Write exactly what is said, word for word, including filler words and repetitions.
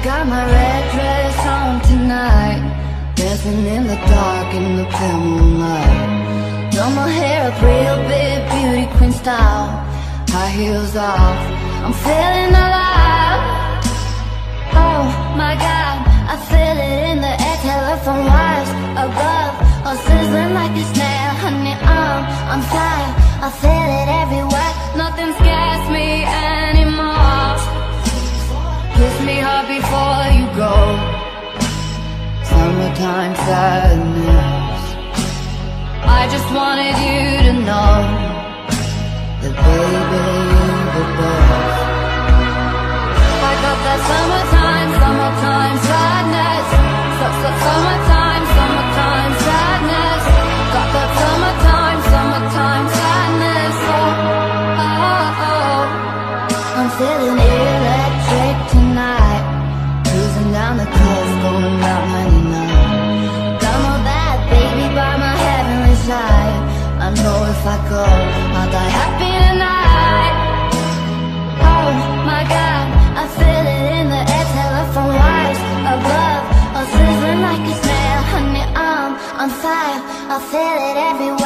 got my red dress on tonight, dancing in the dark in the pale moonlight. Done my hair up real big, beauty queen style, high heels off, I'm feeling alive. Oh my God, I feel it in the air, telephone wires above, all sizzling like a snare. Honey, I'm on fire, I feel it everywhere, nothing scares me anymore. Kiss me hard before you go, summertime sadness. I just wanted you to know that baby, you're the best. I got that summertime, summertime sadness. So, so, summertime, summertime sadness. Got that summertime, summertime sadness. Oh, oh, oh. I'm feeling electric tonight, cruising down the coast, going about ninety-nine. Don't know that, baby, by my heavenly side. I know if I go, I'll die happy tonight. Oh my God, I feel it in the air, telephone wires above, all sizzling like a snare. Honey, I'm on fire, I feel it everywhere.